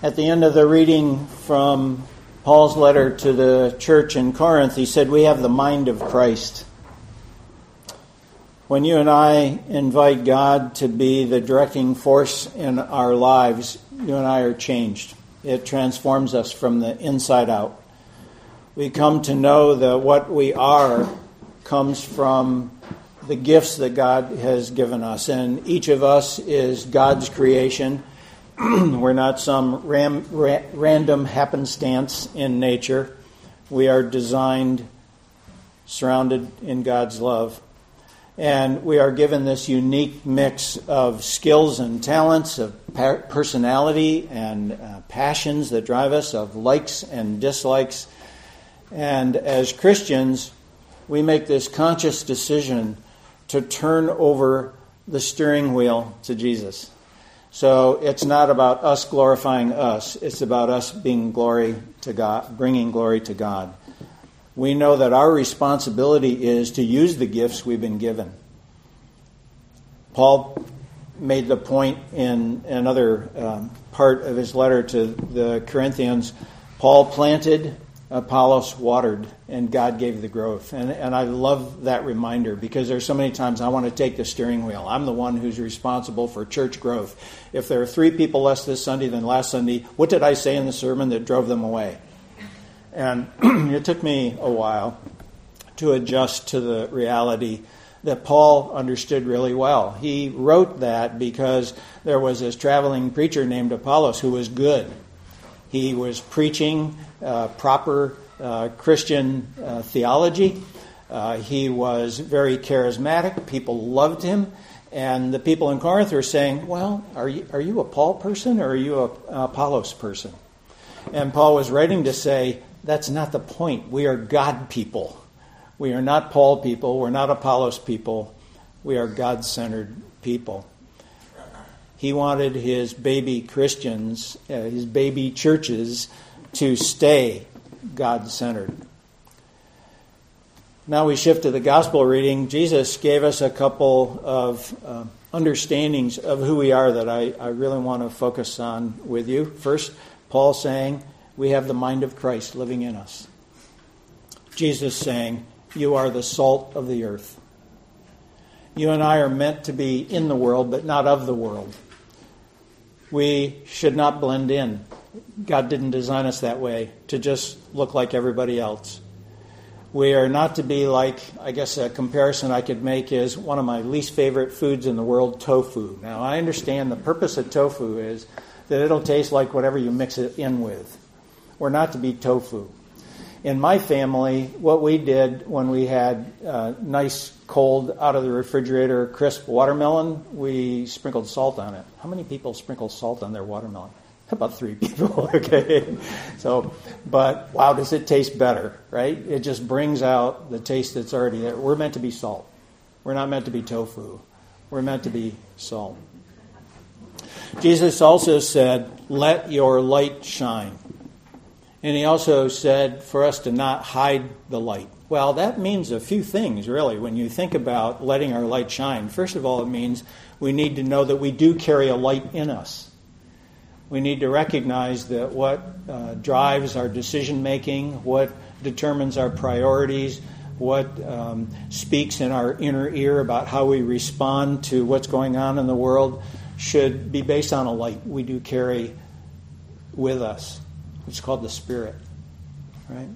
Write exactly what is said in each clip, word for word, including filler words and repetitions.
At the end of the reading from Paul's letter to the church in Corinth, he said, we have the mind of Christ. When you and I invite God to be the directing force in our lives, you and I are changed. It transforms us from the inside out. We come to know that what we are comes from the gifts that God has given us. And each of us is God's creation. We're not some ram, ra- random happenstance in nature. We are designed, surrounded in God's love. And we are given this unique mix of skills and talents, of pa- personality and uh, passions that drive us, of likes and dislikes. And as Christians, we make this conscious decision to turn over the steering wheel to Jesus. So it's not about us glorifying us. It's about us being glory to God, bringing glory to God. We know that our responsibility is to use the gifts we've been given. Paul made the point in another um, part of his letter to the Corinthians. Paul planted, Apollos watered, and God gave the growth. And, and I love that reminder because there's so many times I want to take the steering wheel. I'm the one who's responsible for church growth. If there are three people less this Sunday than last Sunday, what did I say in the sermon that drove them away? And it took me a while to adjust to the reality that Paul understood really well. He wrote that because there was this traveling preacher named Apollos who was good. He was preaching uh, proper uh, Christian uh, theology. Uh, he was very charismatic. People loved him. And the people in Corinth were saying, well, are you, are you a Paul person or are you a, an Apollos person? And Paul was writing to say, that's not the point. We are God people. We are not Paul people. We're not Apollos people. We are God-centered people. He wanted his baby Christians, uh, his baby churches, to stay God-centered. Now we shift to the gospel reading. Jesus gave us a couple of uh, understandings of who we are that I, I really want to focus on with you. First, Paul saying, we have the mind of Christ living in us. Jesus saying, you are the salt of the earth. You and I are meant to be in the world, but not of the world. We should not blend in. God didn't design us that way, to just look like everybody else. We are not to be like, I guess a comparison I could make is one of my least favorite foods in the world, tofu. Now, I understand the purpose of tofu is that it'll taste like whatever you mix it in with. We're not to be tofu. In my family, what we did when we had uh, nice, cold, out of the refrigerator, crisp watermelon, we sprinkled salt on it. How many people sprinkle salt on their watermelon? About three people, okay? So, but wow, does it taste better, right? It just brings out the taste that's already there. We're meant to be salt. We're not meant to be tofu. We're meant to be salt. Jesus also said, let your light shine. And he also said for us to not hide the light. Well, that means a few things, really, when you think about letting our light shine. First of all, it means we need to know that we do carry a light in us. We need to recognize that what uh, drives our decision-making, what determines our priorities, what um, speaks in our inner ear about how we respond to what's going on in the world should be based on a light we do carry with us. It's called the Spirit, right?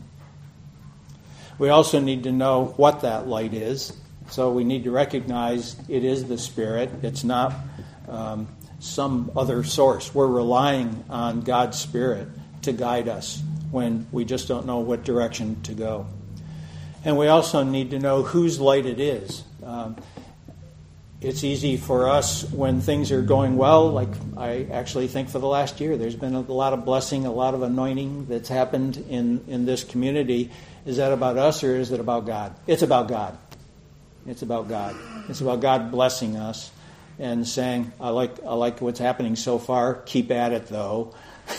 We also need to know what that light is. So we need to recognize it is the Spirit. It's not um, some other source. We're relying on God's Spirit to guide us when we just don't know what direction to go. And we also need to know whose light it is. Um, It's easy for us when things are going well, like I actually think for the last year, there's been a lot of blessing, a lot of anointing that's happened in, in this community. Is that about us or is it about God? It's about God. It's about God. It's about God blessing us and saying, I like I like what's happening so far. Keep at it, though.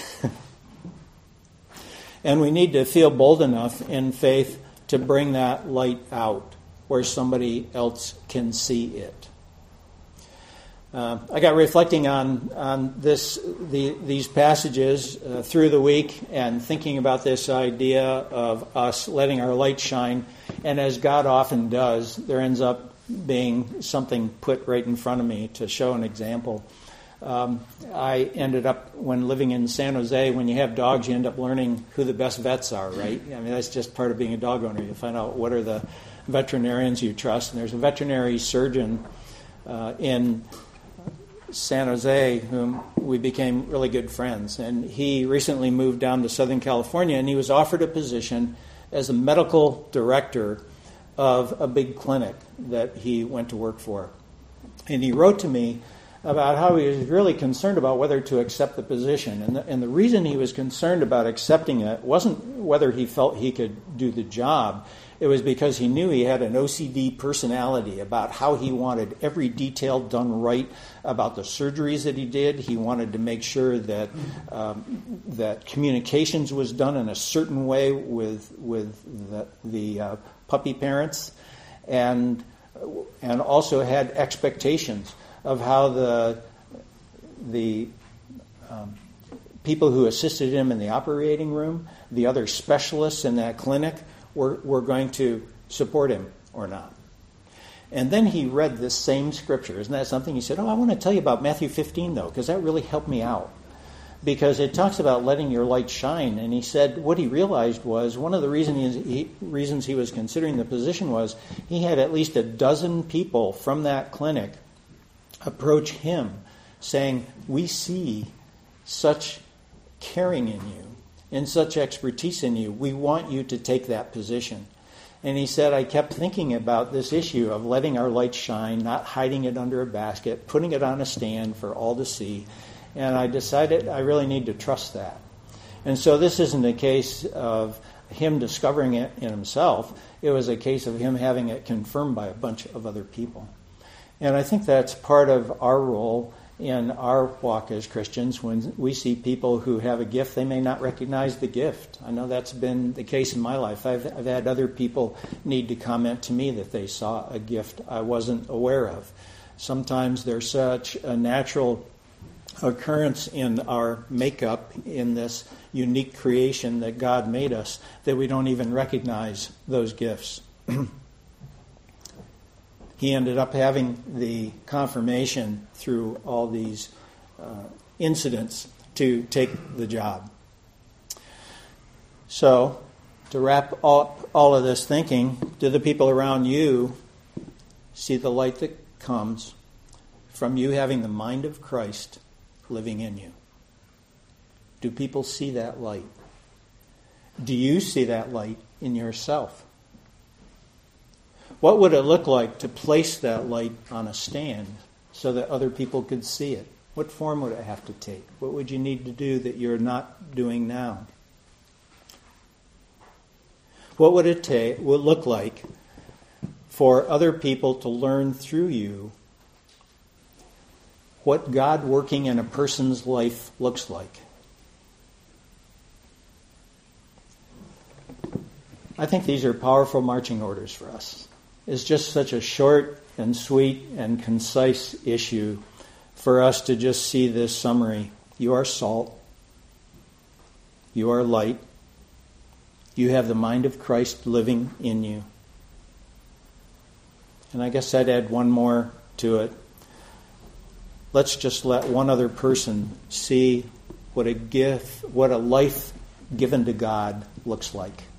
And we need to feel bold enough in faith to bring that light out where somebody else can see it. Uh, I got reflecting on on this the, these passages uh, through the week and thinking about this idea of us letting our light shine. And as God often does, there ends up being something put right in front of me to show an example. Um, I ended up, when living in San Jose, when you have dogs, you end up learning who the best vets are, right? I mean, that's just part of being a dog owner. You find out what are the veterinarians you trust. And there's a veterinary surgeon uh, in San Jose whom we became really good friends. And he recently moved down to Southern California, and he was offered a position as a medical director of a big clinic that he went to work for. And he wrote to me about how he was really concerned about whether to accept the position. And the, and the reason he was concerned about accepting it wasn't whether he felt he could do the job. It was because he knew he had an O C D personality about how he wanted every detail done right about the surgeries that he did. He wanted to make sure that um, that communications was done in a certain way with with the, the uh, puppy parents, and and also had expectations of how the the um, people who assisted him in the operating room, the other specialists in that clinic, were, were going to support him or not. And then he read this same scripture. Isn't that something? He said, oh, I want to tell you about Matthew fifteen, though, because that really helped me out. Because it talks about letting your light shine. And he said what he realized was one of the reason he, reasons he was considering the position was he had at least a dozen people from that clinic approach him saying, we see such caring in you and such expertise in you. We want you to take that position. And he said, I kept thinking about this issue of letting our light shine, not hiding it under a basket, putting it on a stand for all to see. And I decided I really need to trust that. And so this isn't a case of him discovering it in himself. It was a case of him having it confirmed by a bunch of other people. And I think that's part of our role in our walk as Christians. When we see people who have a gift, they may not recognize the gift. I know that's been the case in my life. I've, I've had other people need to comment to me that they saw a gift I wasn't aware of. Sometimes there's such a natural occurrence in our makeup, in this unique creation that God made us, that we don't even recognize those gifts. He ended up having the confirmation through all these uh, incidents to take the job. So, to wrap up all of this thinking, do the people around you see the light that comes from you having the mind of Christ living in you? Do people see that light? Do you see that light in yourself? What would it look like to place that light on a stand so that other people could see it? What form would it have to take? What would you need to do that you're not doing now? What would it take, would look like for other people to learn through you what God working in a person's life looks like? I think these are powerful marching orders for us. It's just such a short and sweet and concise issue for us to just see this summary. You are salt. You are light. You have the mind of Christ living in you. And I guess I'd add one more to it. Let's just let one other person see what a gift, what a life given to God looks like.